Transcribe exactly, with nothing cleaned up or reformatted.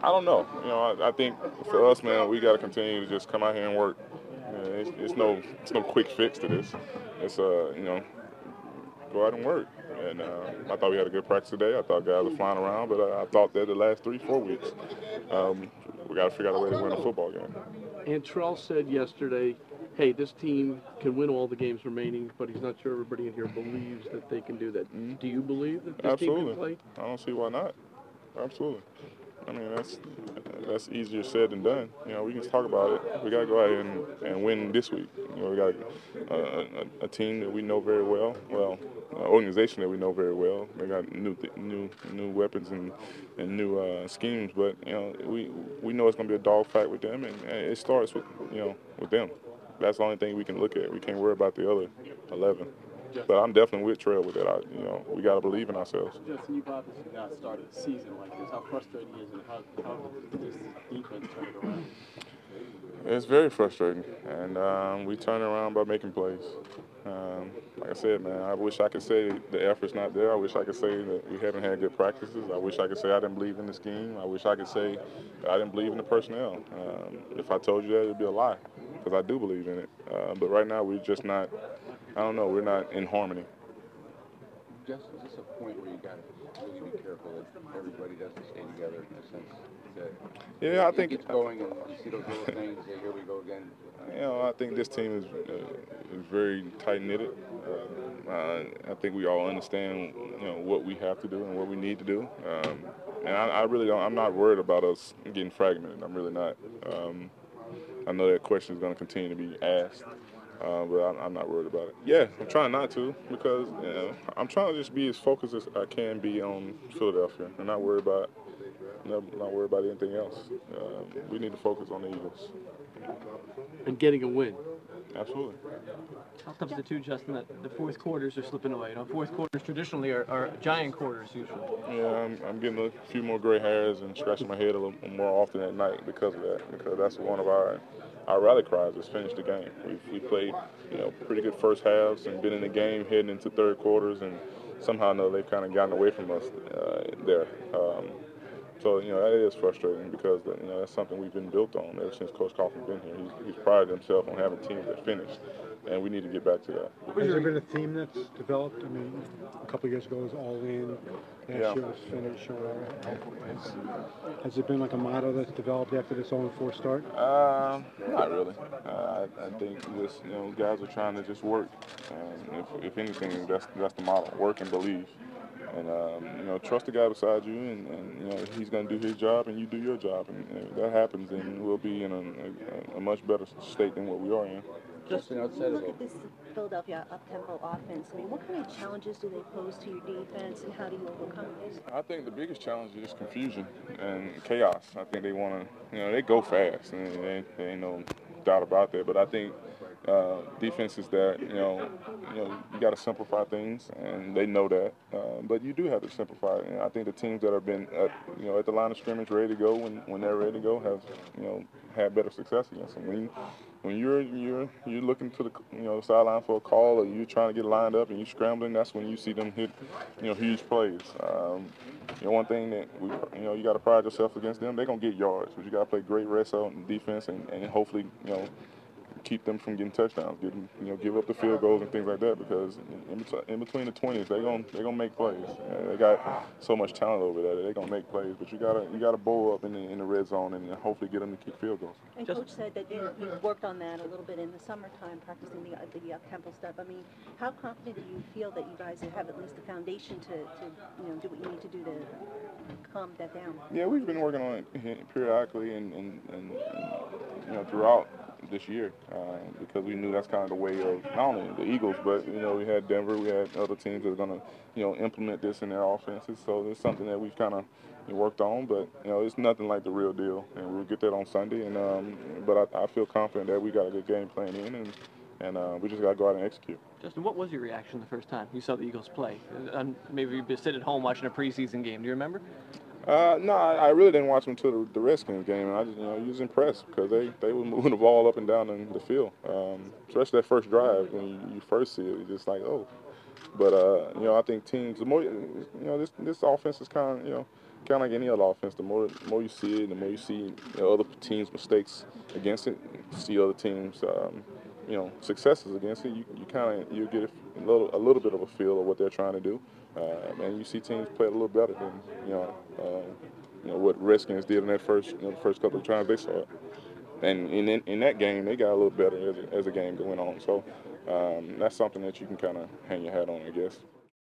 I don't know. You know, I, I think for us, man, we got to continue to just come out here and work. You know, it's, it's no it's no quick fix to this. It's uh you know go out and work. And uh, I thought we had a good practice today. I thought guys were flying around, but uh, I thought that the last three four weeks, um, we got to figure out a way to win a football game. And Terrell said yesterday, hey, this team can win all the games remaining, but he's not sure everybody in here believes that they can do that. Mm-hmm. Do you believe that this Absolutely. team can play? I don't see why not. Absolutely. I mean, that's that's easier said than done. You know, we can talk about it. We got to go out and, and win this week. You know, we got a, a, a team that we know very well. Well, an organization that we know very well. They got new new new weapons and and new uh, schemes. But you know, we we know it's going to be a dogfight with them, and, and it starts with you know with them. That's the only thing we can look at. We can't worry about the other eleven. But I'm definitely with Trail with that. I, you know, we got to believe in ourselves. Justin, you've obviously not started the season like this. How frustrating is it, and how, how does this defense turn it around? It's very frustrating, and um, we turn it around by making plays. Um, like I said, man, I wish I could say the effort's not there. I wish I could say that we haven't had good practices. I wish I could say I didn't believe in the scheme. I wish I could say I didn't believe in the personnel. Um, if I told you that, it'd be a lie, because I do believe in it. Uh, but right now, we're just not, I don't know, we're not in harmony. Justin, is this a point where you got to really be careful that everybody doesn't stay together in a sense that yeah, I it think gets going and you see those little things, say, here we go again? You know, I think this team is uh, is very tight-knitted. Uh, uh, I think we all understand, you know, what we have to do and what we need to do. Um, and I, I really don't, I'm not worried about us getting fragmented. I'm really not. Um, I know that question is going to continue to be asked. Uh, but I'm, I'm not worried about it. Yeah, I'm trying not to because you know, I'm trying to just be as focused as I can be on Philadelphia and not worry about not, not worry about anything else. Um, we need to focus on the Eagles. And getting a win. Absolutely. How tough is it too, Justin, that the fourth quarters are slipping away? You know, fourth quarters traditionally are, are giant quarters usually. Yeah, I'm, I'm getting a few more gray hairs and scratching my head a little more often at night because of that. Because that's one of our our rally cries is finish the game. We we played you know pretty good first halves and been in the game heading into third quarters, and somehow or another they've kind of gotten away from us uh, there. Um, So, you know, that is frustrating because, you know, that's something we've been built on ever since Coach Coughlin been here. He's, he's prided himself on having teams that finish, and we need to get back to that. Has there been a theme that's developed? I mean, a couple of years ago it was all in, last Yeah. year was finish or whatever. Has, has there been like a motto that's developed after this oh and four start? Uh, not really. Uh, I, I think just, you know, guys are trying to just work. And if, if anything, that's, that's the model, work and believe. And, um, you know, trust the guy beside you, and, and you know, he's going to do his job, and you do your job. And, and if that happens, then we'll be in a, a, a much better state than what we are in. Justin, outside of Look at this Philadelphia up-tempo offense. I mean, what kind of challenges do they pose to your defense, and how do you overcome these? I think the biggest challenge is confusion and chaos. I think they want to, you know, they go fast, and there ain't no doubt about that. But I think uh, defenses that, you know, you know, you got to simplify things, and they know that. Uh, but you do have to simplify it. And I think the teams that have been, at, you know, at the line of scrimmage, ready to go when, when they're ready to go, have, you know, had better success against them. When, when you're you're you're looking to the you know sideline for a call, or you're trying to get lined up and you're scrambling, that's when you see them hit, you know, huge plays. Um, you know, one thing that we, you know, you got to pride yourself against them. They're gonna get yards, but you got to play great rest out and defense, and, and hopefully, you know, keep them from getting touchdowns, get them, you know, give up the field goals and things like that. Because in, between, in between the twenties, they gonna they gonna make plays. Uh, they got so much talent over there that they gonna make plays. But you gotta you gotta bowl up in the in the red zone and hopefully get them to kick field goals. And Coach said that you, you worked on that a little bit in the summertime, practicing the the up-tempo stuff. I mean, how confident do you feel that you guys have at least a foundation to, to you know do what you need to do to calm that down? Yeah, we've been working on it periodically and, and, and, and you know throughout this year uh, because we knew that's kind of the way of not only the Eagles, but you know we had Denver, we had other teams that are going to you know implement this in their offenses. So it's something that we've kind of worked on, but you know it's nothing like the real deal, and we'll get that on Sunday. And um, but I, I feel confident that we got a good game plan in, and and uh, we just got to go out and execute. Justin, what was your reaction the first time you saw the Eagles play? And maybe you've been sitting at home watching a preseason game. Do you remember? Uh, no, I, I really didn't watch them until the, the Redskins game, and I just, you know, was impressed because they, they were moving the ball up and down in the field, um, especially that first drive when you, you first see it. It's just like, oh. But uh, you know, I think teams, the more, you know, this this offense is kind of, you know, kind of like any other offense, the more the more you see it, the more you see you know, other teams' mistakes against it, see other teams, um, you know, successes against it. You, you kind of you get a little a little bit of a feel of what they're trying to do, uh, and you see teams play a little better than you know, uh, you know what Redskins did in that first you know the first couple of times they saw it. And in, in in that game, they got a little better as, as the game going on. So um, that's something that you can kind of hang your hat on, I guess.